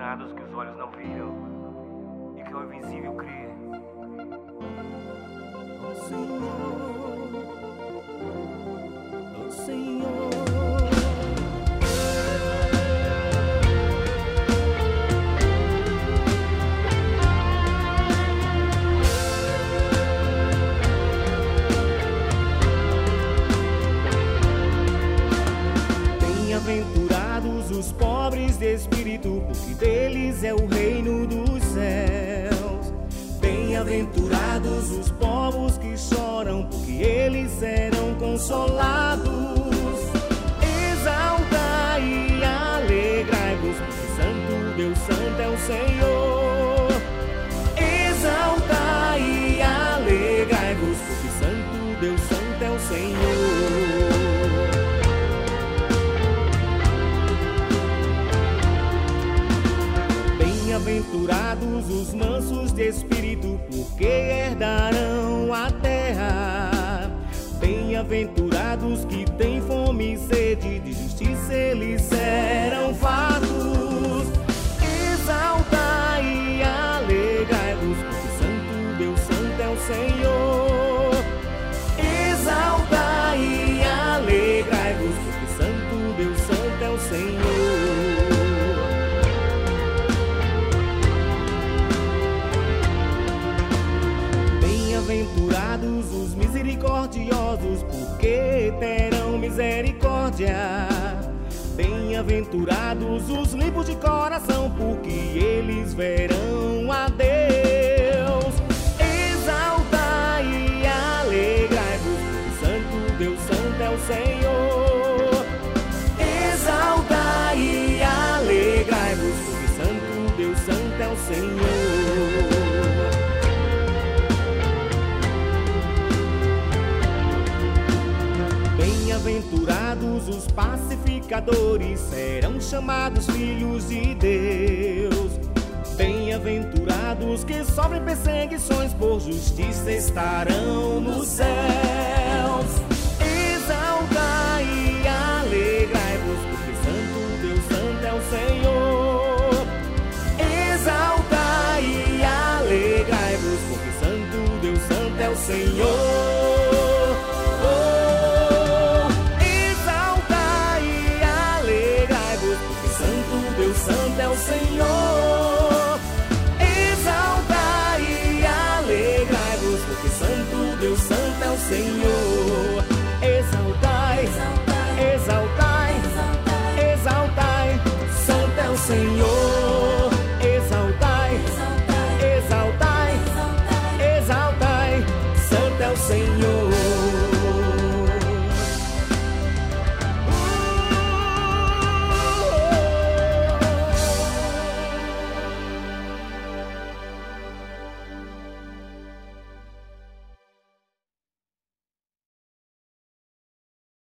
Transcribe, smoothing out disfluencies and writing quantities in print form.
Bem-aventurados que os olhos não viram e que o invisível crê. Oh Senhor, oh Senhor. Bem-aventurados os pobres de espírito, porque deles é o reino dos céus. Bem-aventurados os povos que choram, porque eles serão consolados. Exaltai e alegrai-vos, porque Santo Deus Santo é o Senhor. Exaltai e alegrai-vos, porque Santo Deus Santo é o Senhor. Bem-aventurados os mansos de espírito, porque herdarão a terra. Bem-aventurados que têm fome e sede de justiça, eles serão fartos. Exaltai e alegrai-vos, porque Santo Deus Santo é o Senhor. Exaltai e alegrai-vos, porque Santo Deus Santo é o Senhor. Bem-aventurados os misericordiosos, porque terão misericórdia. Bem-aventurados os limpos de coração, porque eles verão a Deus. Exaltai e alegrai-vos, porque Santo Deus Santo é o Senhor. Exaltai e alegrai-vos, porque Santo Deus Santo é o Senhor. Bem-aventurados os pacificadores, serão chamados filhos de Deus. Bem-aventurados que sofrem perseguições por justiça, estarão no céu.